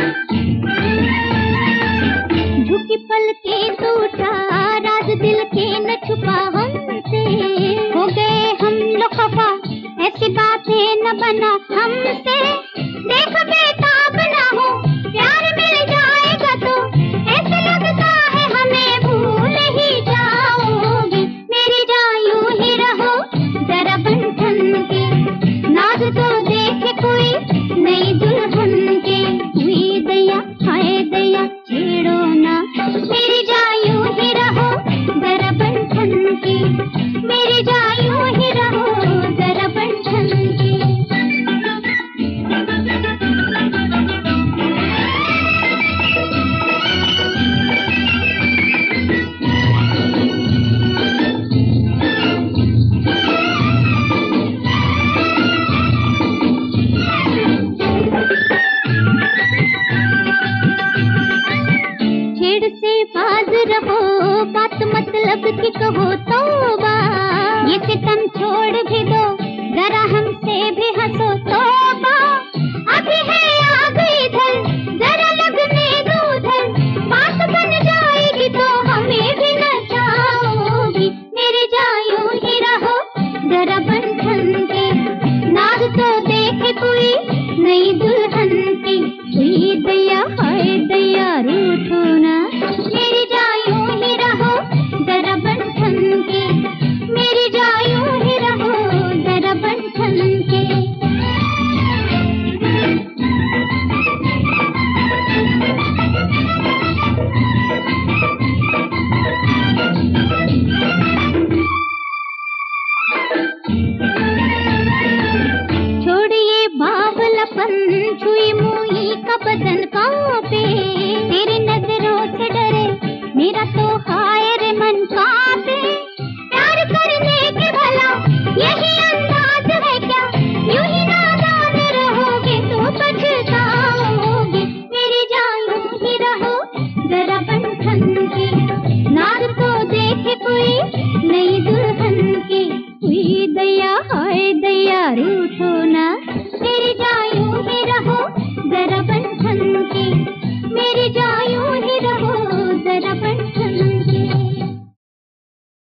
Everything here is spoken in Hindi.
झुकी पलके टूटा राज दिल के न छुपा हमसे, हो गए हम लोग खफा ऐसी बातें न बना हमसे। देख बेताब ना हो प्यार मिल जाएगा तो, ऐसे लगता है हमें भूल ही जाओगे। मेरी जान यूं ही रहो जरा बन ठन के, नाज तो देखे कोई नई दुल्हन के। हुई दया हाय दया छेड़ो ना, मेरी जान यूं ही रहो जरा बन ठन के, मेरी जान यूं ही रहो जरा बन ठन के।